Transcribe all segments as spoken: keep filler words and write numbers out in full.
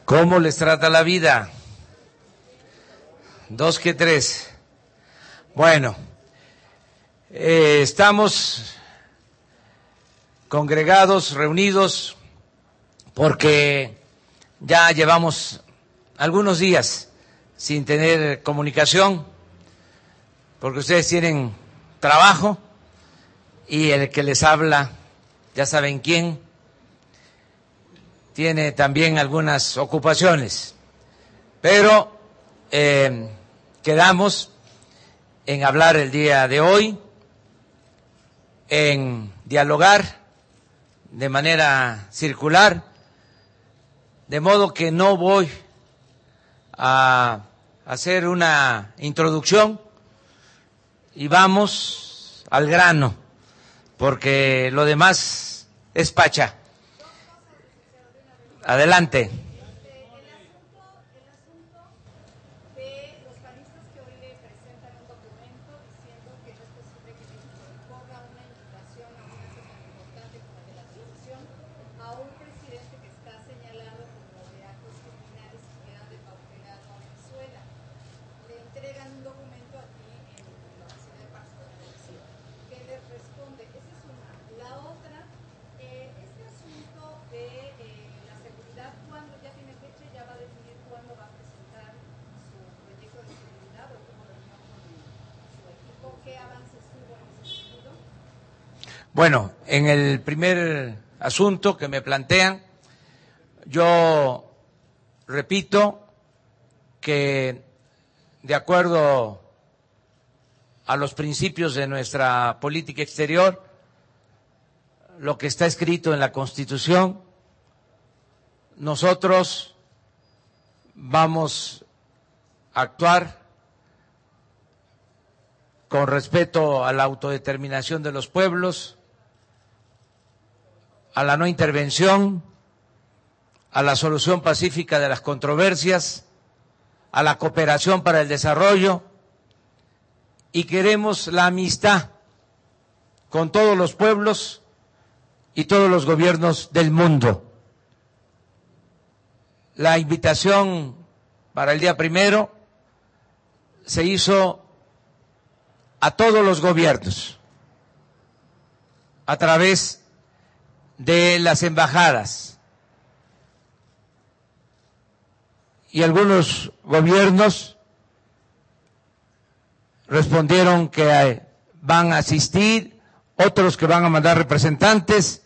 ¿Cómo les trata la vida? Dos que tres. Bueno, eh, estamos congregados, reunidos, porque ya llevamos algunos días sin tener comunicación, porque ustedes tienen trabajo y el que les habla, ya saben quién, tiene también algunas ocupaciones, pero eh, quedamos en hablar el día de hoy, en dialogar de manera circular, de modo que no voy a hacer una introducción y vamos al grano, porque lo demás es pacha. Adelante. Bueno, en el primer asunto que me plantean, yo repito que de acuerdo a los principios de nuestra política exterior, lo que está escrito en la Constitución, nosotros vamos a actuar con respeto a la autodeterminación de los pueblos, a la no intervención, a la solución pacífica de las controversias, a la cooperación para el desarrollo, y queremos la amistad con todos los pueblos y todos los gobiernos del mundo. La invitación para el día primero se hizo a todos los gobiernos a través de las embajadas, y algunos gobiernos respondieron que van a asistir, otros que van a mandar representantes,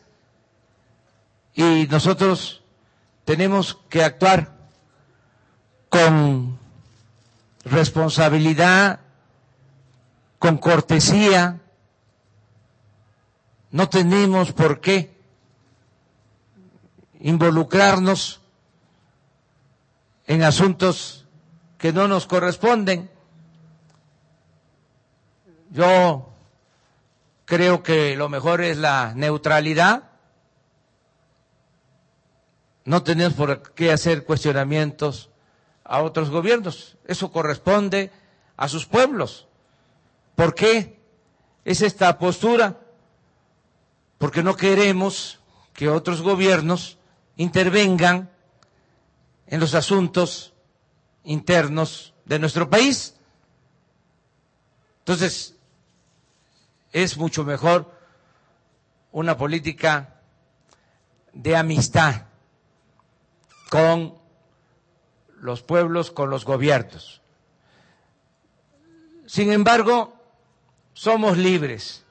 y nosotros tenemos que actuar con responsabilidad, con cortesía. No tenemos por qué involucrarnos en asuntos que no nos corresponden. Yo creo que lo mejor es la neutralidad. No tenemos por qué hacer cuestionamientos a otros gobiernos. Eso corresponde a sus pueblos. ¿Por qué es esta postura? Porque no queremos que otros gobiernos intervengan en los asuntos internos de nuestro país. Entonces, es mucho mejor una política de amistad con los pueblos, con los gobiernos. Sin embargo, somos libres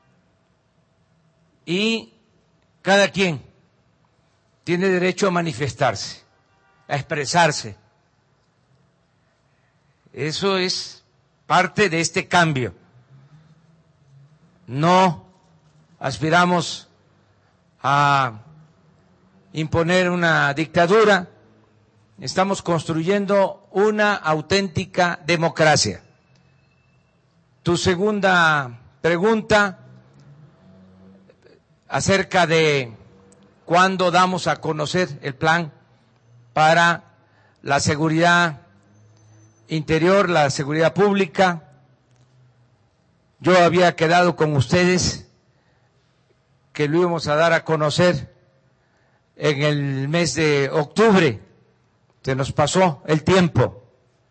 y cada quien tiene derecho a manifestarse, a expresarse. Eso es parte de este cambio. No aspiramos a imponer una dictadura, estamos construyendo una auténtica democracia. Tu segunda pregunta acerca de cuándo damos a conocer el plan para la seguridad interior, la seguridad pública. Yo había quedado con ustedes que lo íbamos a dar a conocer en el mes de octubre se nos pasó el tiempo,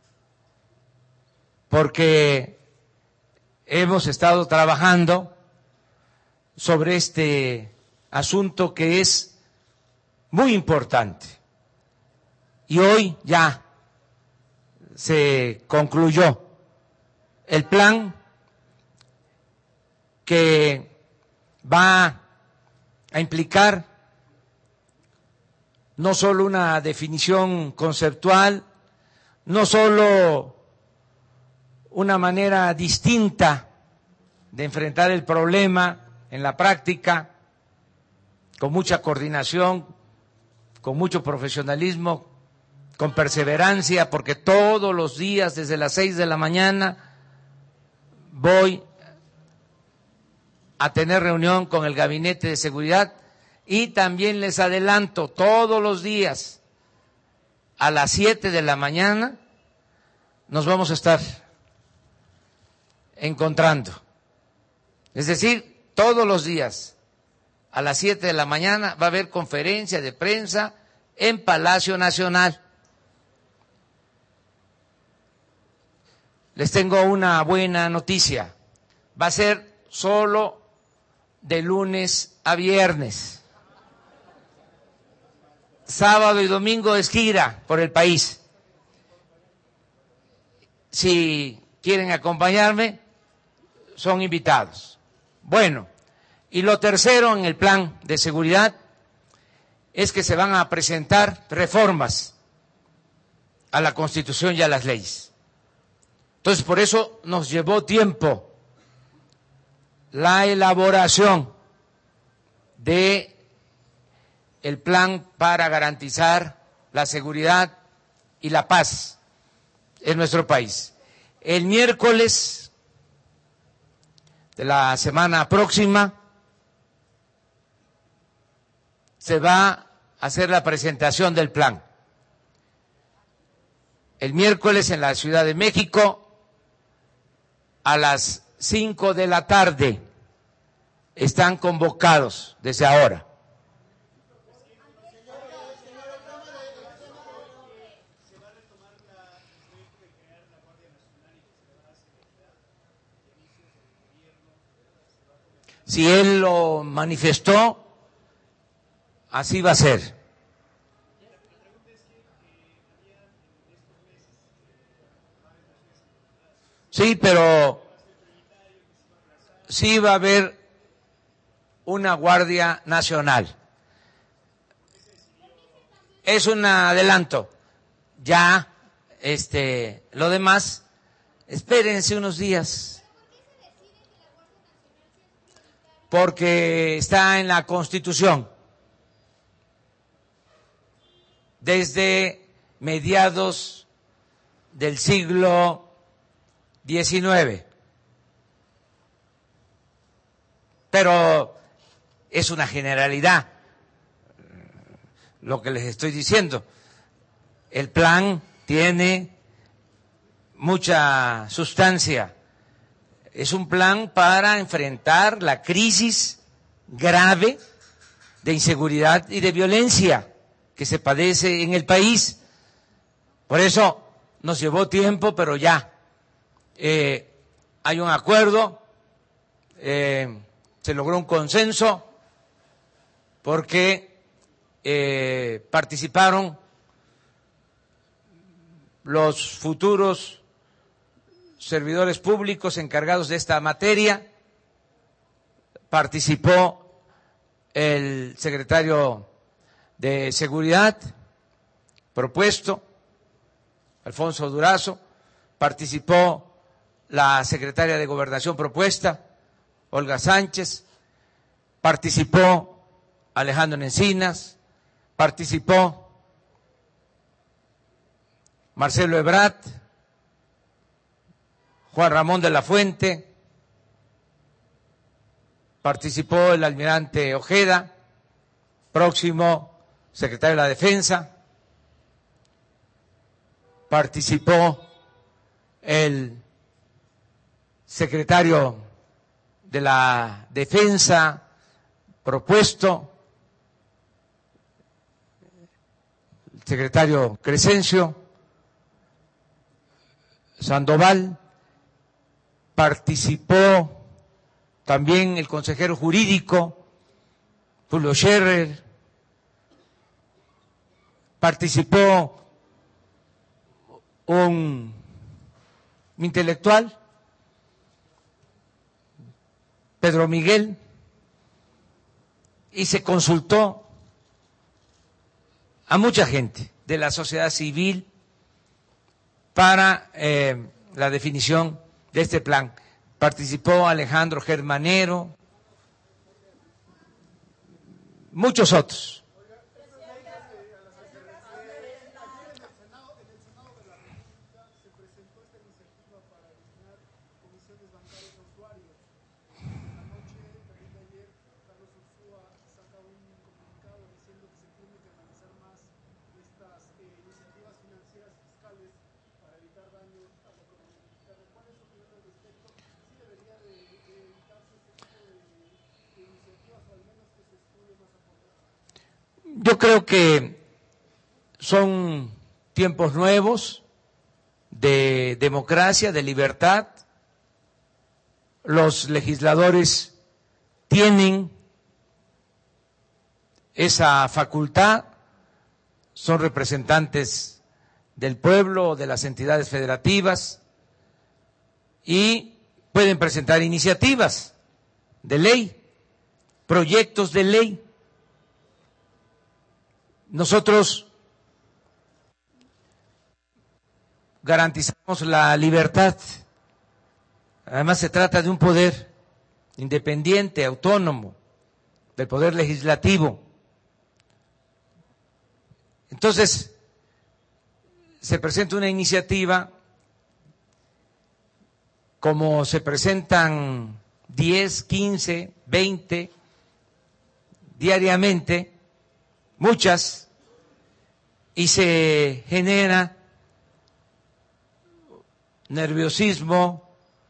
porque hemos estado trabajando sobre este asunto que es muy importante. Y hoy ya se concluyó el plan que va a implicar no solo una definición conceptual, no solo una manera distinta de enfrentar el problema en la práctica, con mucha coordinación, con mucho profesionalismo, con perseverancia, porque todos los días desde las seis de la mañana voy a tener reunión con el Gabinete de Seguridad y también les adelanto, todos los días a las siete de la mañana nos vamos a estar encontrando. Es decir, todos los días a las siete de la mañana va a haber conferencia de prensa en Palacio Nacional. Les tengo una buena noticia. Va a ser solo de lunes a viernes. Sábado y domingo es gira por el país. Si quieren acompañarme, son invitados. Bueno, y lo tercero en el plan de seguridad es que se van a presentar reformas a la Constitución y a las leyes. Entonces, por eso nos llevó tiempo la elaboración de el plan para garantizar la seguridad y la paz en nuestro país. El miércoles de la semana próxima se va a hacer la presentación del plan. El miércoles en la Ciudad de México a las cinco de la tarde están convocados desde ahora. Si él lo manifestó, así va a ser. Sí, pero sí va a haber una Guardia Nacional. Es un adelanto. Ya, este, lo demás, espérense unos días. Porque está en la Constitución. Desde mediados del siglo diecinueve. Pero es una generalidad lo que les estoy diciendo. El plan tiene mucha sustancia. Es un plan para enfrentar la crisis grave de inseguridad y de violencia que se padece en el país. Por eso nos llevó tiempo, pero ya eh, hay un acuerdo, eh, se logró un consenso porque eh, participaron los futuros servidores públicos encargados de esta materia, participó el secretario de Seguridad propuesto, Alfonso Durazo, participó la secretaria de Gobernación propuesta, Olga Sánchez, participó Alejandro Encinas, participó Marcelo Ebrard, Juan Ramón de la Fuente, participó el almirante Ojeda, próximo secretario de la Defensa, participó el secretario de la Defensa propuesto, secretario Crescencio Sandoval, participó también el consejero jurídico Julio Scherer, participó un intelectual, Pedro Miguel, y se consultó a mucha gente de la sociedad civil para eh, la definición de este plan. Participó Alejandro Germanero, muchos otros. Yo creo que son tiempos nuevos de democracia, de libertad. Los legisladores tienen esa facultad, son representantes del pueblo, de las entidades federativas y pueden presentar iniciativas de ley, proyectos de ley. Nosotros garantizamos la libertad. Además, se trata de un poder independiente, autónomo, del poder legislativo. Entonces, se presenta una iniciativa, como se presentan diez, quince, veinte diariamente, muchas, y se genera nerviosismo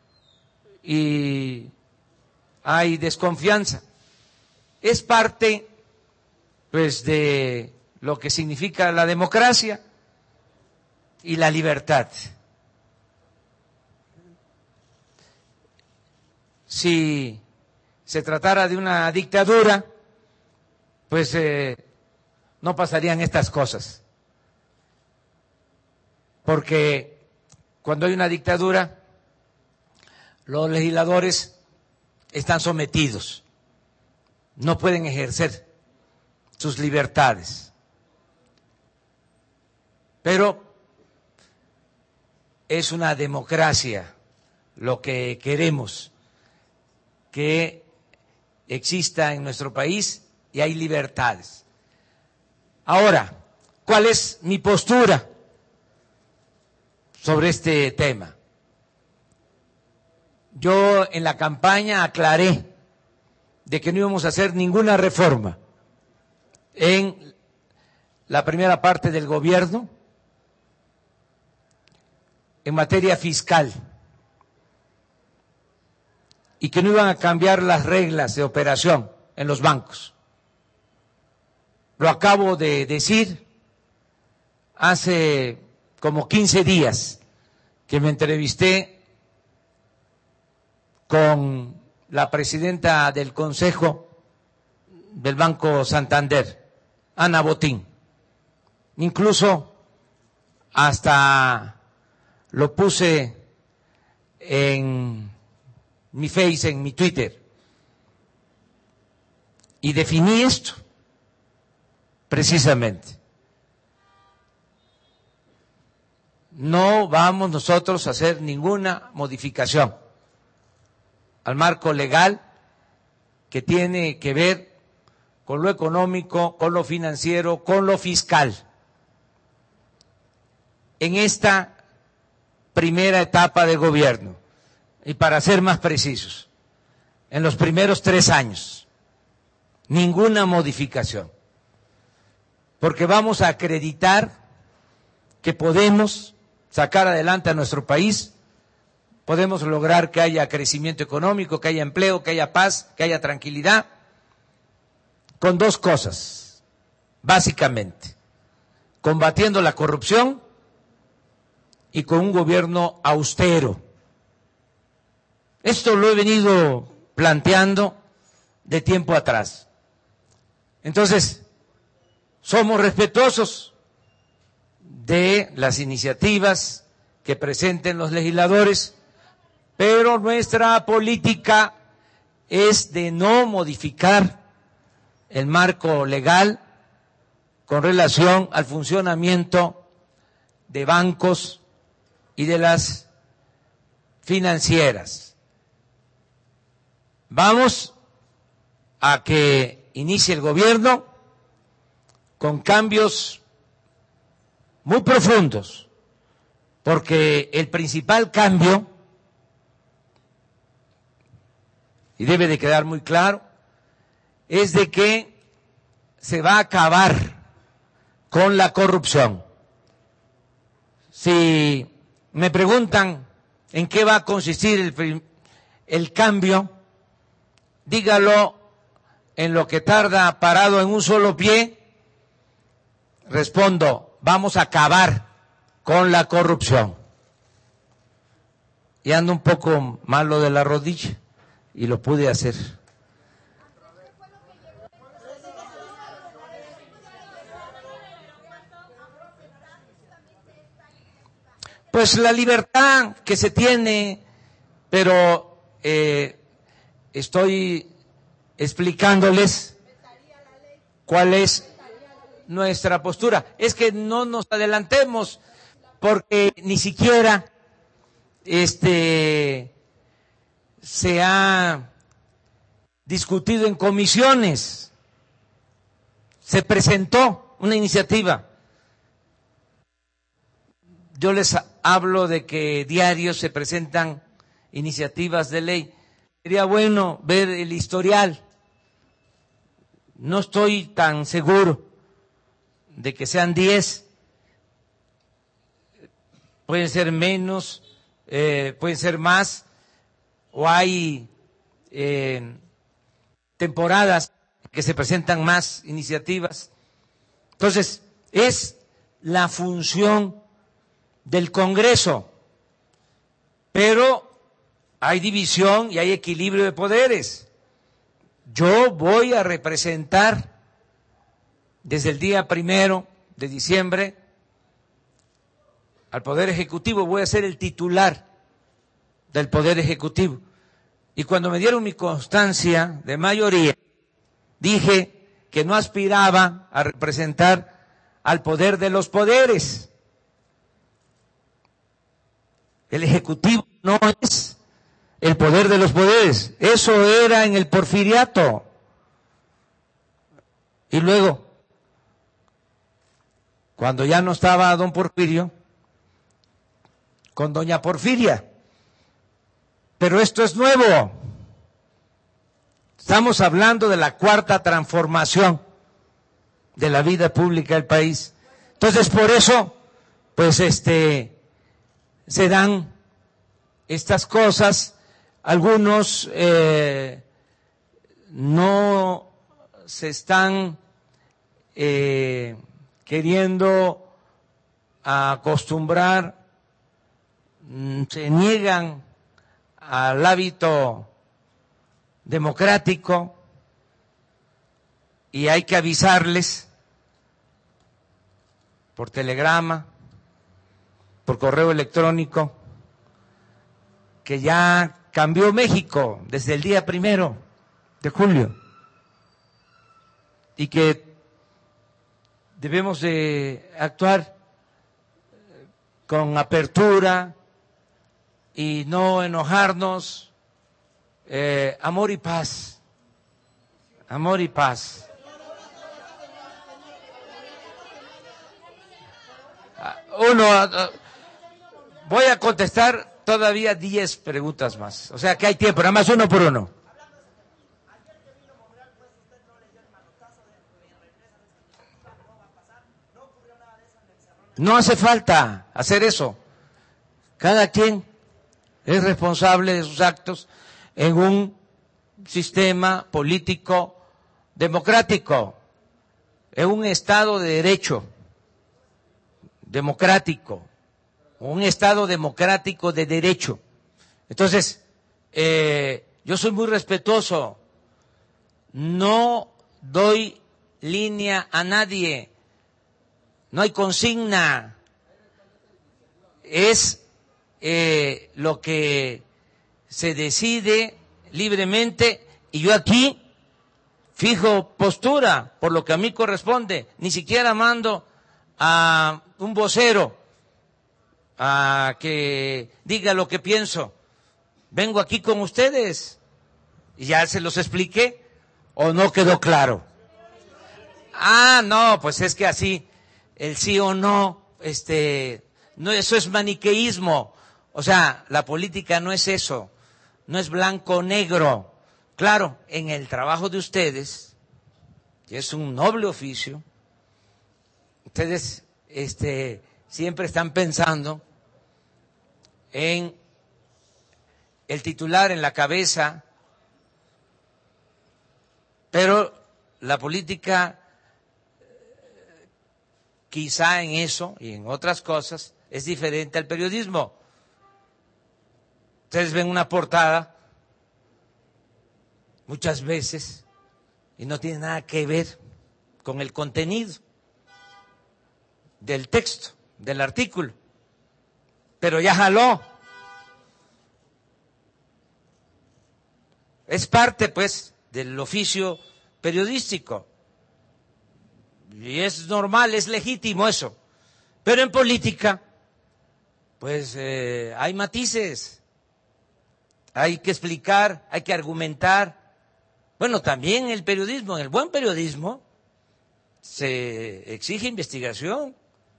y hay desconfianza. Es parte, pues, de lo que significa la democracia y la libertad. Si se tratara de una dictadura, pues eh, no pasarían estas cosas. Porque cuando hay una dictadura, los legisladores están sometidos, no pueden ejercer sus libertades. Pero es una democracia lo que queremos, que exista en nuestro país y hay libertades. Ahora, ¿cuál es mi postura sobre este tema? Yo en la campaña aclaré de que no íbamos a hacer ninguna reforma en la primera parte del gobierno en materia fiscal y que no iban a cambiar las reglas de operación en los bancos. Lo acabo de decir hace como quince días que me entrevisté con la presidenta del Consejo del Banco Santander, Ana Botín. Incluso hasta lo puse en mi Face, en mi Twitter, y definí esto precisamente. No vamos nosotros a hacer ninguna modificación al marco legal que tiene que ver con lo económico, con lo financiero, con lo fiscal. En esta primera etapa de gobierno, y para ser más precisos, en los primeros tres años, ninguna modificación, porque vamos a acreditar que podemos sacar adelante a nuestro país, podemos lograr que haya crecimiento económico, que haya empleo, que haya paz, que haya tranquilidad, con dos cosas, básicamente, combatiendo la corrupción y con un gobierno austero. Esto lo he venido planteando de tiempo atrás. Entonces, somos respetuosos de las iniciativas que presenten los legisladores, pero nuestra política es de no modificar el marco legal con relación al funcionamiento de bancos y de las financieras. Vamos a que inicie el gobierno con cambios muy profundos, porque el principal cambio, y debe de quedar muy claro, es de que se va a acabar con la corrupción. Si me preguntan en qué va a consistir el, el cambio, dígalo en lo que tarda parado en un solo pie. Respondo, vamos a acabar con la corrupción. Y ando un poco malo de la rodilla y lo pude hacer. Pues la libertad que se tiene, pero eh, estoy explicándoles cuál es nuestra postura. Es que no nos adelantemos, porque ni siquiera este se ha discutido en comisiones. Se presentó una iniciativa. Yo les hablo de que diarios se presentan iniciativas de ley. Sería bueno ver el historial. No estoy tan seguro de que sean diez, pueden ser menos, eh, pueden ser más, o hay eh, temporadas que se presentan más iniciativas. Entonces, es la función del Congreso, pero hay división y hay equilibrio de poderes. Yo voy a representar desde el día primero de diciembre al Poder Ejecutivo, voy a ser el titular del Poder Ejecutivo. Y cuando me dieron mi constancia de mayoría, dije que no aspiraba a representar al poder de los poderes. El Ejecutivo no es el poder de los poderes, eso era en el porfiriato. Y luego, cuando ya no estaba don Porfirio, con doña Porfiria. Pero esto es nuevo. Estamos hablando de la cuarta transformación de la vida pública del país. Entonces, por eso, pues este, se dan estas cosas. Algunos eh, no se están eh, queriendo acostumbrar, se niegan al hábito democrático y hay que avisarles por telegrama, por correo electrónico, que ya cambió México desde el día primero de julio y que debemos de actuar con apertura y no enojarnos. Eh, amor y paz, amor y paz. Uno, voy a contestar todavía diez preguntas más, o sea que hay tiempo, nada más uno por uno. No hace falta hacer eso. Cada quien es responsable de sus actos en un sistema político democrático, en un Estado de Derecho. democrático, un Estado democrático de derecho. Entonces, eh, yo soy muy respetuoso, no doy línea a nadie, no hay consigna, es eh, lo que se decide libremente y yo aquí fijo postura por lo que a mí corresponde, ni siquiera mando a un vocero a que diga lo que pienso, vengo aquí con ustedes y ya se los expliqué o no quedó claro. Ah, no, pues es que así el sí o no, este, no, eso es maniqueísmo, o sea, la política no es eso, no es blanco o negro. Claro, en el trabajo de ustedes, que es un noble oficio, ustedes este, siempre están pensando en el titular en la cabeza, pero la política, quizá en eso y en otras cosas, es diferente al periodismo. Ustedes ven una portada muchas veces y no tiene nada que ver con el contenido del texto, del artículo, pero ya jaló. Es parte, pues, del oficio periodístico y es normal, es legítimo eso, pero en política, pues, eh, hay matices, hay que explicar, hay que argumentar. Bueno, también en el periodismo, en el buen periodismo, se exige investigación.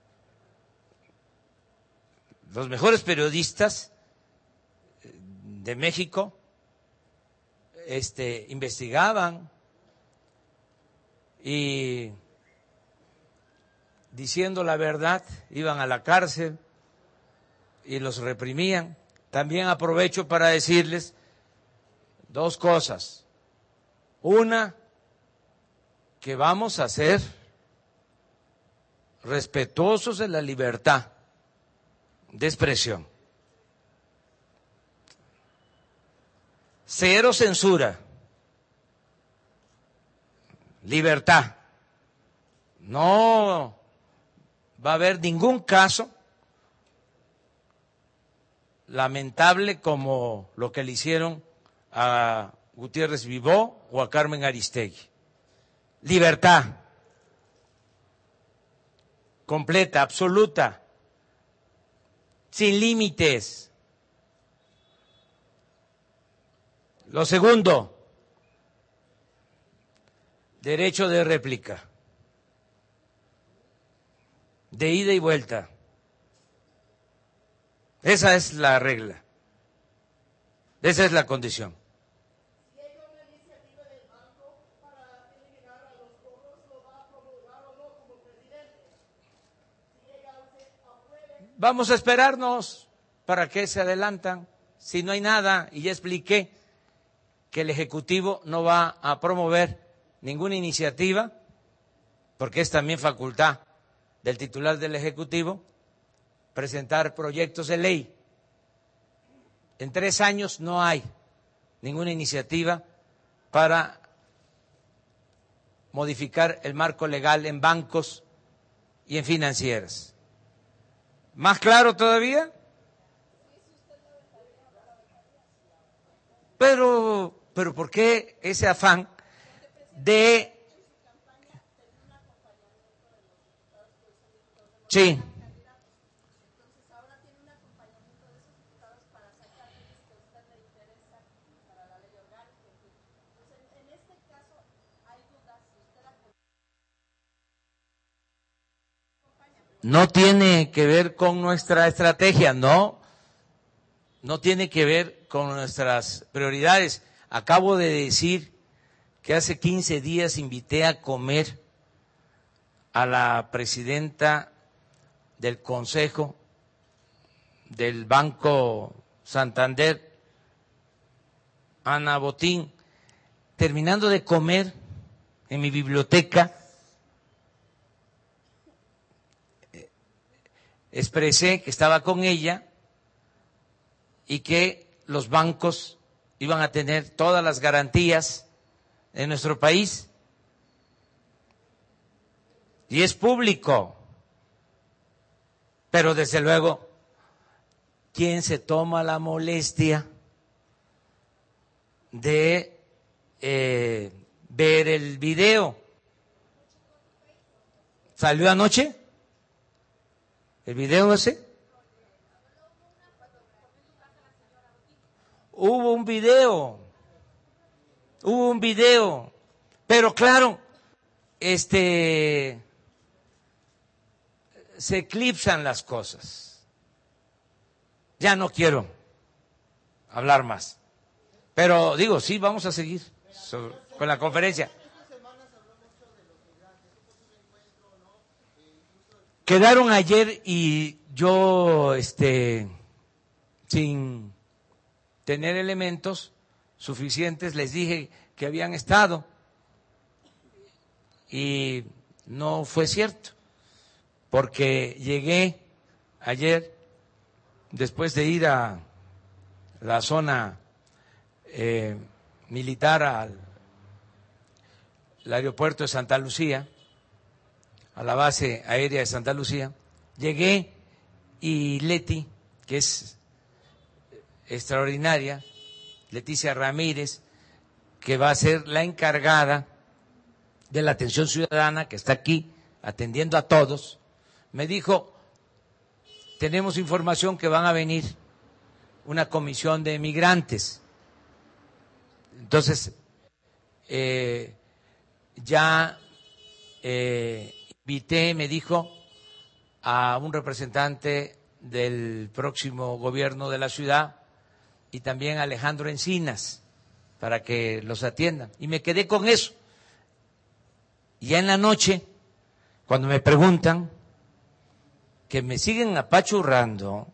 Los mejores periodistas de México este, investigaban y diciendo la verdad iban a la cárcel y los reprimían. También aprovecho para decirles dos cosas. Una, que vamos a ser respetuosos de la libertad de expresión. Cero censura. Libertad. No va a haber ningún caso lamentable como lo que le hicieron a Gutiérrez Vivó o a Carmen Aristegui. Libertad completa, absoluta, sin límites. Lo segundo, derecho de réplica, de ida y vuelta. Esa es la regla, esa es la condición. Vamos a esperarnos para que se adelantan. Si no hay nada, y ya expliqué que el Ejecutivo no va a promover ninguna iniciativa, porque es también facultad del titular del Ejecutivo presentar proyectos de ley. En tres años no hay ninguna iniciativa para modificar el marco legal en bancos y en financieras. ¿Más claro todavía? Pero, pero ¿por qué ese afán de... Sí. No tiene que ver con nuestra estrategia, no, no tiene que ver con nuestras prioridades. Acabo de decir que hace quince días invité a comer a la presidenta del Consejo del Banco Santander, Ana Botín, terminando de comer en mi biblioteca, expresé que estaba con ella y que los bancos iban a tener todas las garantías en nuestro país. Y es público. Pero desde luego, ¿quién se toma la molestia de eh, ver el video? ¿Salió anoche el video ese? Hubo un video, hubo un video, pero claro, este, se eclipsan las cosas. Ya no quiero hablar más, pero digo, sí, vamos a seguir sobre, con la conferencia. Quedaron ayer y yo, este, sin tener elementos suficientes, les dije que habían estado y no fue cierto, porque llegué ayer después de ir a la zona eh, militar, al, al aeropuerto de Santa Lucía, a la base aérea de Santa Lucía. Llegué y Leti, que es extraordinaria, Leticia Ramírez, que va a ser la encargada de la atención ciudadana, que está aquí atendiendo a todos, me dijo, tenemos información que van a venir una comisión de migrantes. Entonces, eh, ya eh, invité, me dijo, a un representante del próximo gobierno de la ciudad y también a Alejandro Encinas para que los atiendan. Y me quedé con eso. Y ya en la noche, cuando me preguntan, que me siguen apachurrando,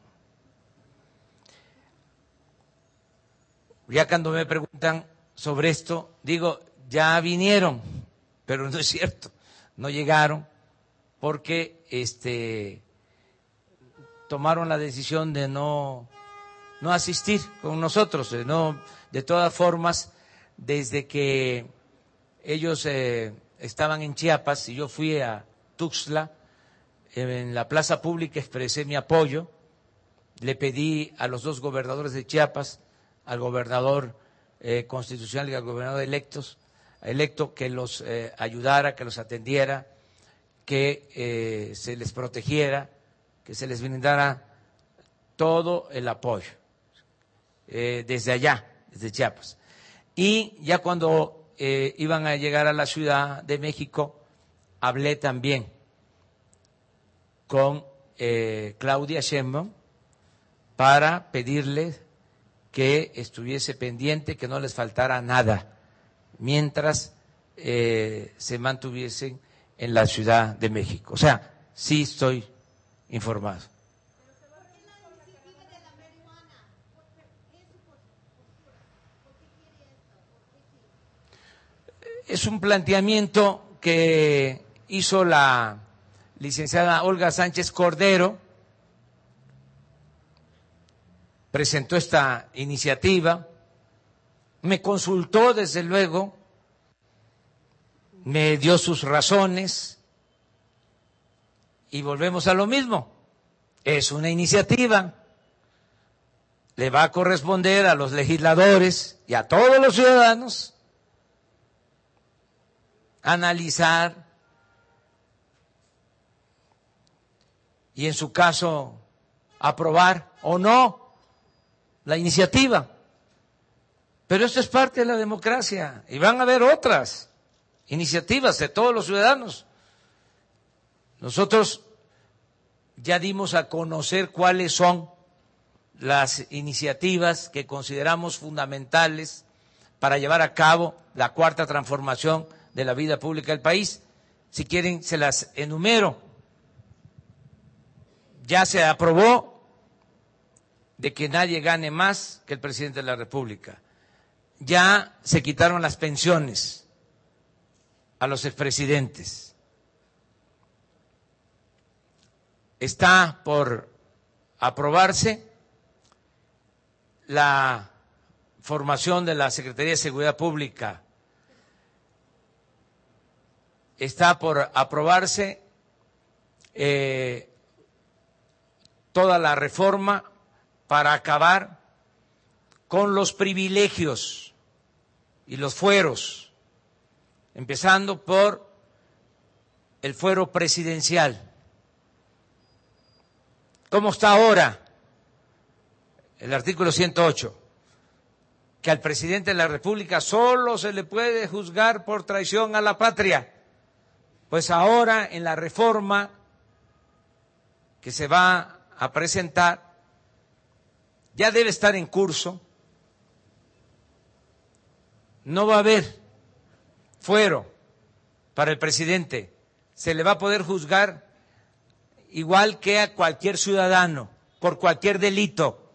ya cuando me preguntan sobre esto, digo, ya vinieron, pero no es cierto, no llegaron porque este tomaron la decisión de no no asistir con nosotros, de no, de todas formas, desde que ellos eh, estaban en Chiapas y yo fui a Tuxtla, en la plaza pública expresé mi apoyo, le pedí a los dos gobernadores de Chiapas, al gobernador eh, constitucional y al gobernador electos, electo, que los eh, ayudara, que los atendiera, que eh, se les protegiera, que se les brindara todo el apoyo eh, desde allá, desde Chiapas. Y ya cuando eh, iban a llegar a la Ciudad de México, hablé también con eh, Claudia Sheinbaum para pedirle que estuviese pendiente, que no les faltara nada, mientras eh, se mantuviesen en la Ciudad de México. O sea, sí estoy informado. Es un planteamiento que hizo la licenciada Olga Sánchez Cordero, presentó esta iniciativa, me consultó desde luego, me dio sus razones y volvemos a lo mismo. Es una iniciativa, le va a corresponder a los legisladores y a todos los ciudadanos analizar y en su caso aprobar o no la iniciativa. Pero esto es parte de la democracia y van a haber otras iniciativas de todos los ciudadanos. Nosotros ya dimos a conocer cuáles son las iniciativas que consideramos fundamentales para llevar a cabo la cuarta transformación de la vida pública del país. Si quieren, se las enumero. Ya se aprobó de que nadie gane más que el presidente de la República. Ya se quitaron las pensiones a los expresidentes. está por aprobarse la formación de la Secretaría de Seguridad Pública. Está por aprobarse eh, toda la reforma para acabar con los privilegios y los fueros, empezando por el fuero presidencial. ¿Cómo está ahora el artículo ciento ocho? Que al presidente de la República solo se le puede juzgar por traición a la patria. Pues ahora en la reforma que se va a presentar, ya debe estar en curso, no va a haber fuero para el presidente, se le va a poder juzgar igual que a cualquier ciudadano, por cualquier delito.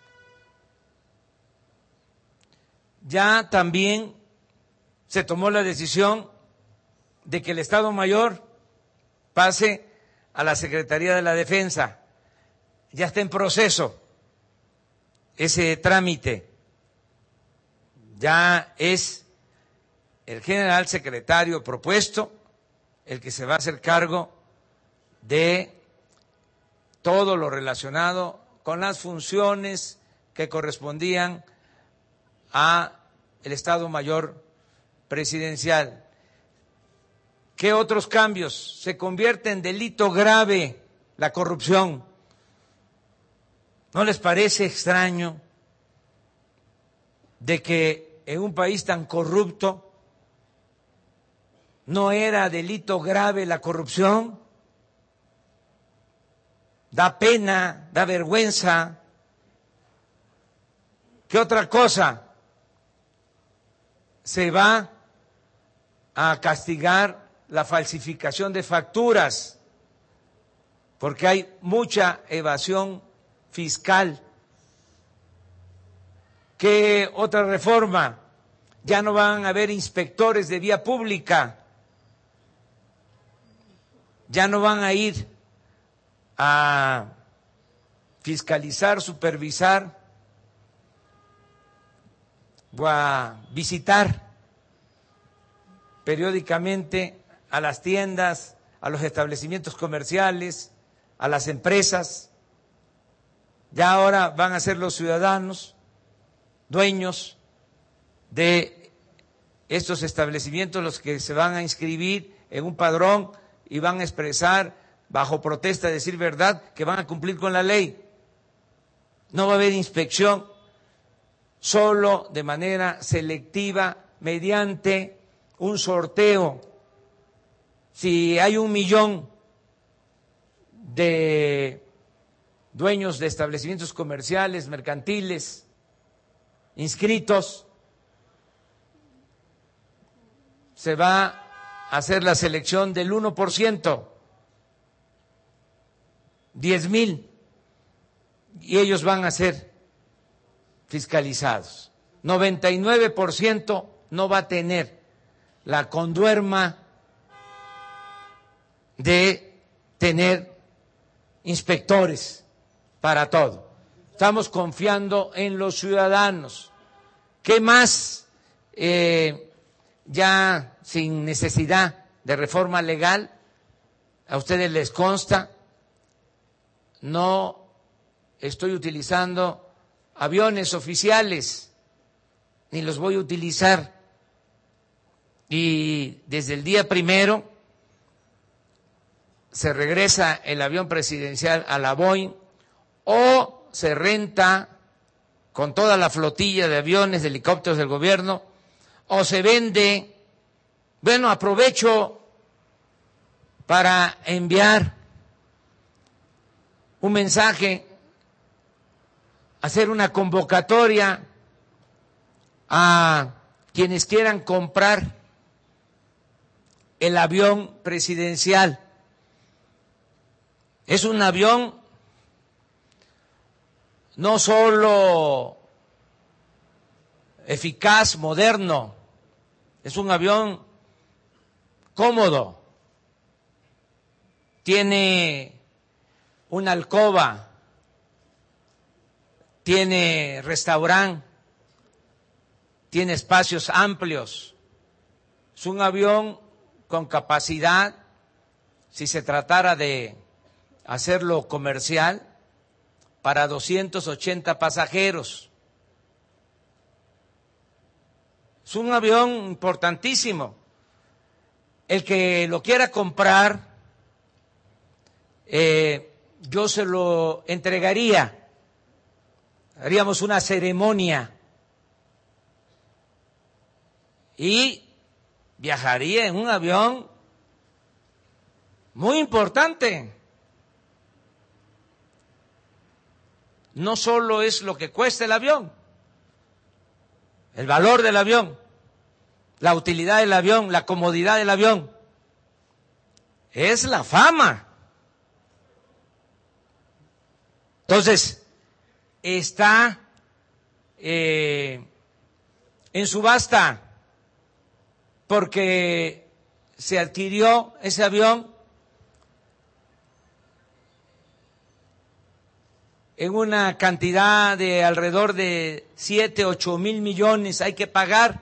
Ya también se tomó la decisión de que el Estado Mayor pase a la Secretaría de la Defensa. Ya está en proceso ese trámite. Ya es el general secretario propuesto el que se va a hacer cargo de todo lo relacionado con las funciones que correspondían a el Estado Mayor Presidencial. ¿Qué otros cambios? Se convierte en delito grave la corrupción. ¿No les parece extraño de que en un país tan corrupto no era delito grave la corrupción? Da pena, da vergüenza. ¿Qué otra cosa? Se va a castigar la falsificación de facturas, porque hay mucha evasión fiscal. ¿Qué otra reforma? Ya no van a haber inspectores de vía pública, ya no van a ir a fiscalizar, supervisar o a visitar periódicamente a las tiendas, a los establecimientos comerciales, a las empresas. Ya ahora van a ser los ciudadanos dueños de estos establecimientos los que se van a inscribir en un padrón y van a expresar bajo protesta, decir verdad, que van a cumplir con la ley. No va a haber inspección, solo de manera selectiva, mediante un sorteo. Si hay un millón de dueños de establecimientos comerciales, mercantiles, inscritos, se va a hacer la selección del uno por ciento, diez mil, y ellos van a ser fiscalizados. noventa y nueve por ciento no va a tener la conduerma de tener inspectores para todo. Estamos confiando en los ciudadanos. ¿Qué más? Eh, ya sin necesidad de reforma legal, a ustedes les consta, no estoy utilizando aviones oficiales, ni los voy a utilizar. Y desde el día primero se regresa el avión presidencial a la Boeing o se renta con toda la flotilla de aviones, de helicópteros del gobierno, o se vende. Bueno, aprovecho para enviar un mensaje, hacer una convocatoria a quienes quieran comprar el avión presidencial. Es un avión no solo eficaz, moderno, es un avión cómodo, tiene una alcoba, tiene restaurante, tiene espacios amplios. Es un avión con capacidad, si se tratara de hacerlo comercial, para doscientos ochenta pasajeros. Es un avión importantísimo. El que lo quiera comprar, eh, yo se lo entregaría. Haríamos una ceremonia y viajaría en un avión muy importante. No solo es lo que cuesta el avión, el valor del avión, la utilidad del avión, la comodidad del avión, es la fama. Entonces, está eh, en subasta porque se adquirió ese avión en una cantidad de alrededor de siete, ocho mil millones. Hay que pagar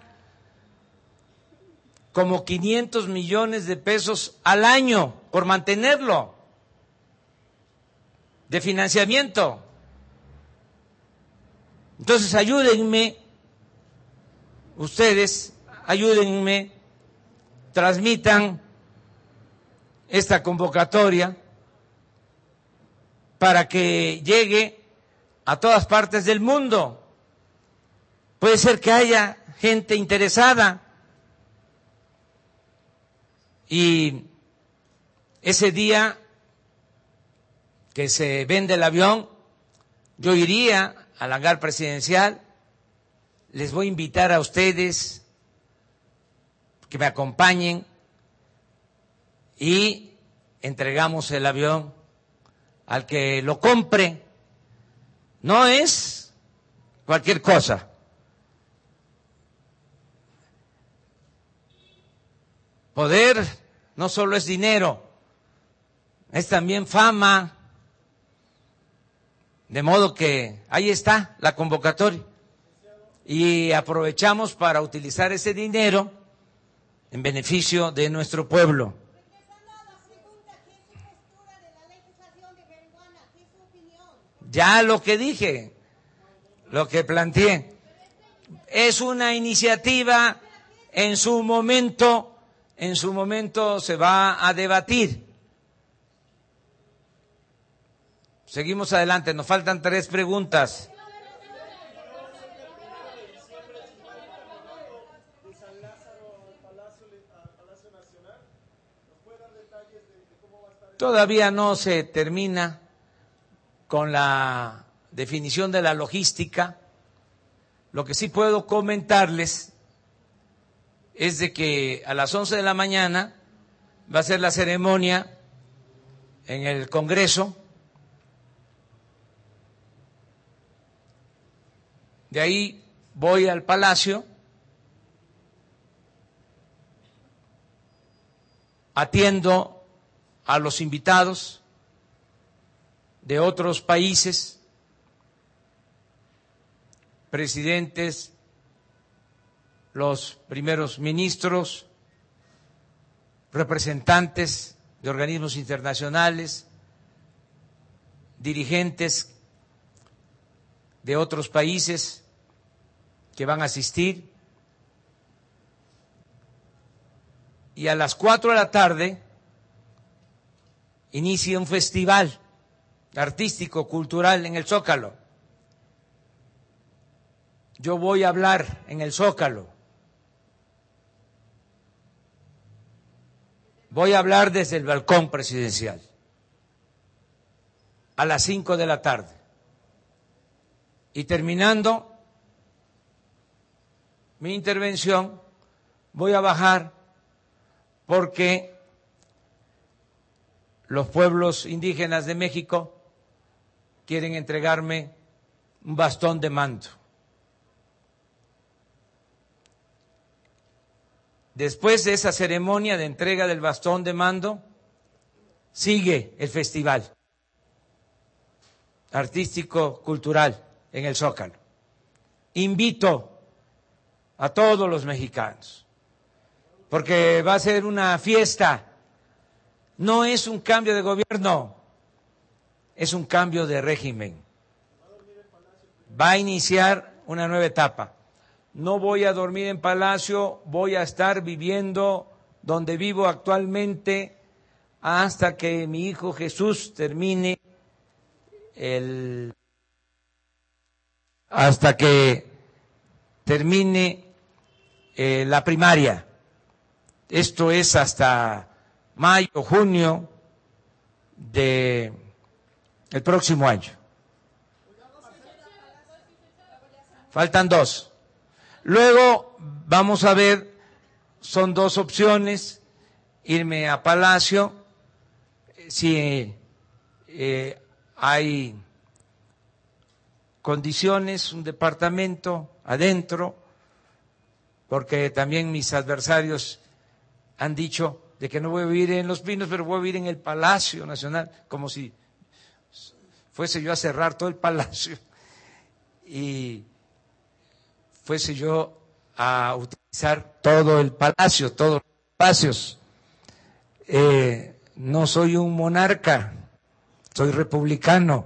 como quinientos millones de pesos al año por mantenerlo, de financiamiento. Entonces ayúdenme, ustedes, ayúdenme, transmitan esta convocatoria para que llegue a todas partes del mundo. Puede ser que haya gente interesada y ese día que se vende el avión, yo iría al hangar presidencial, les voy a invitar a ustedes que me acompañen y entregamos el avión al que lo compre. No es cualquier cosa. Poder no solo es dinero, es también fama. De modo que ahí está la convocatoria y aprovechamos para utilizar ese dinero en beneficio de nuestro pueblo. Ya lo que dije, lo que planteé, es una iniciativa, en su momento, en su momento se va a debatir. Seguimos adelante, nos faltan tres preguntas. Todavía no se termina con la definición de la logística. Lo que sí puedo comentarles es de que a las once de la mañana va a ser la ceremonia en el Congreso. De ahí voy al Palacio, atiendo a los invitados de otros países, presidentes, los primeros ministros, representantes de organismos internacionales, dirigentes de otros países que van a asistir, y a las cuatro de la tarde inicia un festival artístico, cultural en el Zócalo. Yo voy a hablar en el Zócalo. Voy a hablar desde el balcón presidencial a las cinco de la tarde. Y terminando mi intervención, voy a bajar porque los pueblos indígenas de México quieren entregarme un bastón de mando. Después de esa ceremonia de entrega del bastón de mando, sigue el festival. artístico-cultural en el Zócalo. Invito a todos los mexicanos, porque va a ser una fiesta. No es un cambio de gobierno, es un cambio de régimen. Va a iniciar una nueva etapa. No voy a dormir en Palacio, voy a estar viviendo donde vivo actualmente hasta que mi hijo Jesús termine el hasta que termine eh, la primaria. Esto es hasta mayo, junio de el próximo año. Faltan dos. Luego vamos a ver, son dos opciones, irme a Palacio, si eh, hay condiciones, un departamento adentro, porque también mis adversarios han dicho de que no voy a vivir en Los Pinos, pero voy a vivir en el Palacio Nacional, como si fuese yo a cerrar todo el palacio y fuese yo a utilizar todo el palacio, todos los espacios. Eh, no soy un monarca, soy republicano.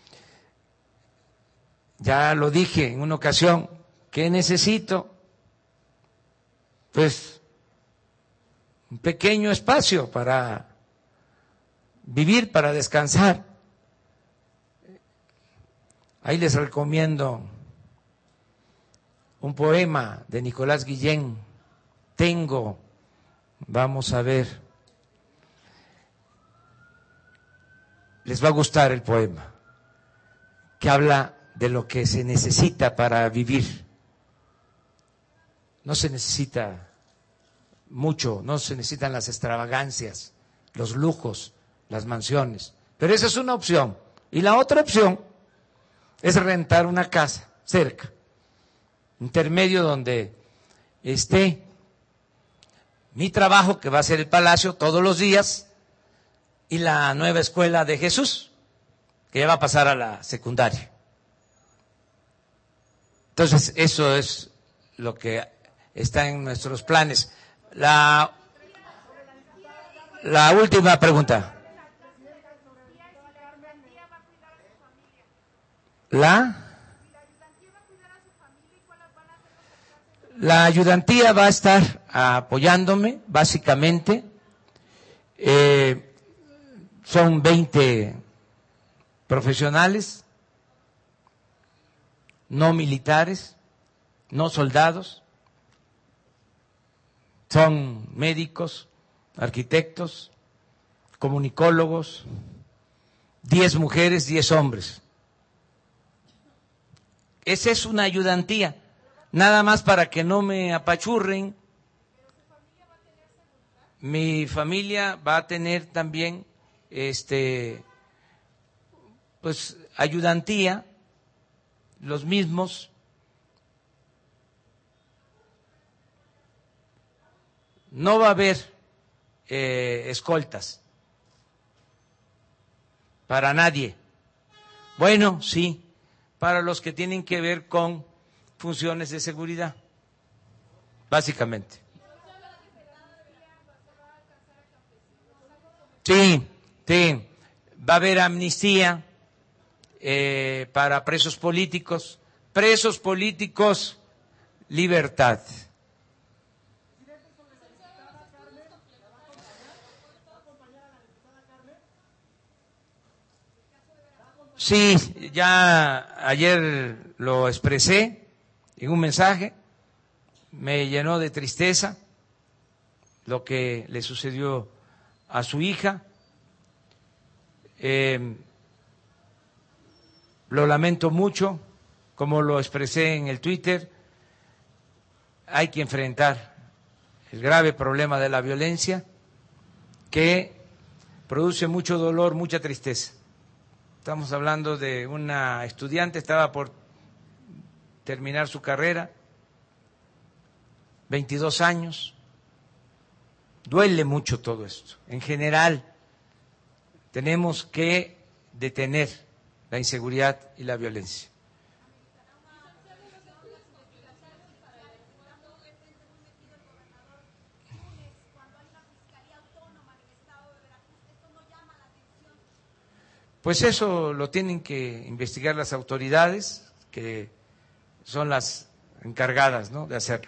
Ya lo dije en una ocasión, ¿qué necesito? Pues un pequeño espacio para vivir, para descansar. Ahí les recomiendo un poema de Nicolás Guillén, Tengo, vamos a ver, les va a gustar el poema, que habla de lo que se necesita para vivir. No se necesita mucho, no se necesitan las extravagancias, los lujos, las mansiones, pero esa es una opción. Y la otra opción es rentar una casa cerca, intermedio, donde esté mi trabajo, que va a ser el Palacio todos los días, y la nueva escuela de Jesús, que ya va a pasar a la secundaria. Entonces, eso es lo que está en nuestros planes. La, la última pregunta. La, la ayudantía va a estar apoyándome, básicamente. Eh, son veinte profesionales, no militares, no soldados, son médicos, arquitectos, comunicólogos, diez mujeres, diez hombres. Esa es una ayudantía, nada más para que no me apachurren. Mi familia va a tener también, este, pues, ayudantía, los mismos. No va a haber eh, escoltas para nadie. Bueno, sí, para los que tienen que ver con funciones de seguridad, básicamente. Sí, sí, va a haber amnistía eh, para presos políticos, presos políticos, libertad. Sí, ya ayer lo expresé en un mensaje, me llenó de tristeza lo que le sucedió a su hija. Eh, lo lamento mucho, como lo expresé en el Twitter. Hay que enfrentar el grave problema de la violencia, que produce mucho dolor, mucha tristeza. Estamos hablando de una estudiante, estaba por terminar su carrera, veintidós años. Duele mucho todo esto. En general, tenemos que detener la inseguridad y la violencia. Pues eso lo tienen que investigar las autoridades, que son las encargadas, ¿no?, de hacerlo.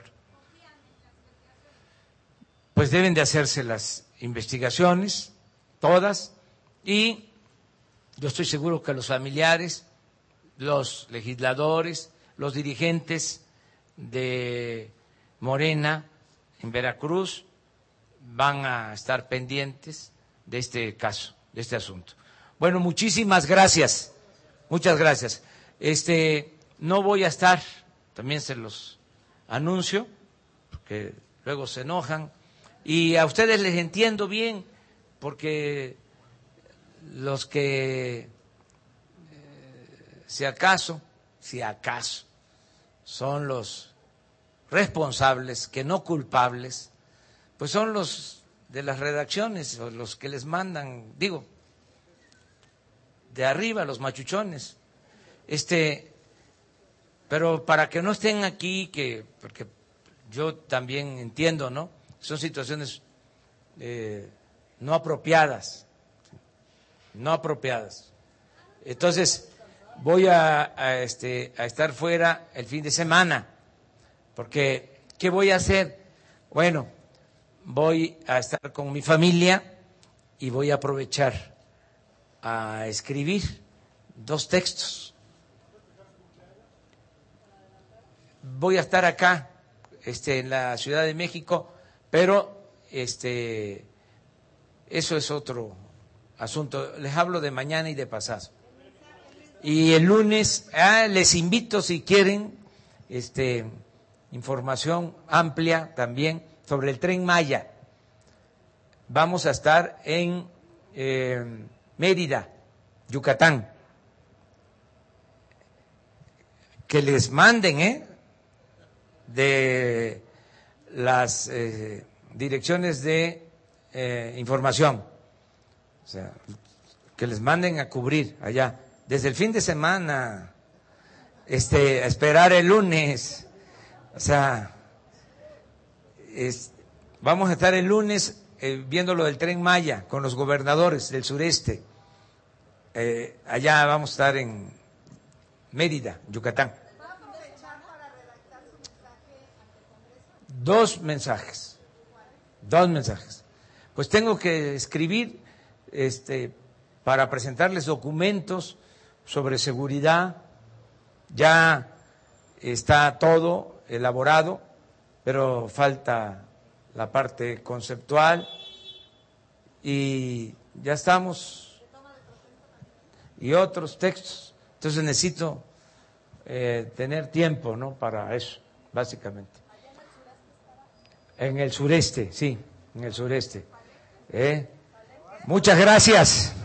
Pues deben de hacerse las investigaciones, todas, y yo estoy seguro que los familiares, los legisladores, los dirigentes de Morena en Veracruz van a estar pendientes de este caso, de este asunto. Bueno, muchísimas gracias, muchas gracias. Este, no voy a estar, también se los anuncio, porque luego se enojan, y a ustedes les entiendo bien, porque los que, eh, si acaso, si acaso, son los responsables, que no culpables, pues son los de las redacciones, o los que les mandan, digo, de arriba, los machuchones. Este, pero para que no estén aquí, que porque yo también entiendo, ¿no?, son situaciones eh, no apropiadas, no apropiadas. Entonces voy a, a, este, a estar fuera el fin de semana, porque ¿qué voy a hacer? Bueno, voy a estar con mi familia y voy a aprovechar a escribir dos textos. Voy a estar acá, este, en la Ciudad de México, pero este, eso es otro asunto. Les hablo de mañana y de pasado. Y el lunes, ah, les invito, si quieren, este, información amplia también sobre el Tren Maya. Vamos a estar en eh, Mérida, Yucatán. Que les manden, ¿eh?, de las eh, direcciones de eh, información, o sea, que les manden a cubrir allá desde el fin de semana, este, a esperar el lunes, o sea, es, vamos a estar el lunes eh, viendo lo del Tren Maya con los gobernadores del sureste, eh, allá vamos a estar en Mérida, Yucatán. Dos mensajes, dos mensajes. Pues tengo que escribir este, para presentarles documentos sobre seguridad. Ya está todo elaborado, pero falta la parte conceptual y ya estamos. Y otros textos. Entonces necesito eh, tener tiempo, ¿no?, para eso, básicamente. En el sureste, sí, en el sureste. ¿Eh? Muchas gracias.